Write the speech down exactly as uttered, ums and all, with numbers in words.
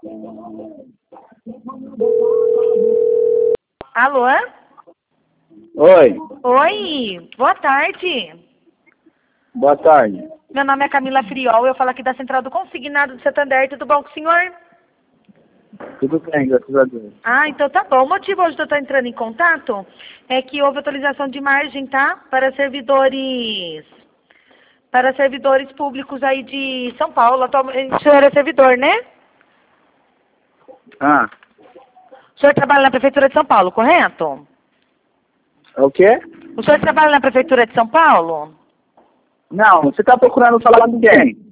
Alô? Oi, Oi, boa tarde. boa tarde. Meu nome é Camila Friol, eu falo aqui da Central do Consignado do Santander, tudo bom com o senhor? Tudo bem, graças a Deus. Ah, então tá bom. O motivo hoje de eu estar entrando em contato é que houve atualização de margem, tá? Para servidores, para servidores públicos aí de São Paulo. Atualmente, o senhor é servidor, né? Ah, O senhor trabalha na Prefeitura de São Paulo, correto? é o quê? O senhor trabalha na Prefeitura de São Paulo? Não, você tá procurando falar com quem?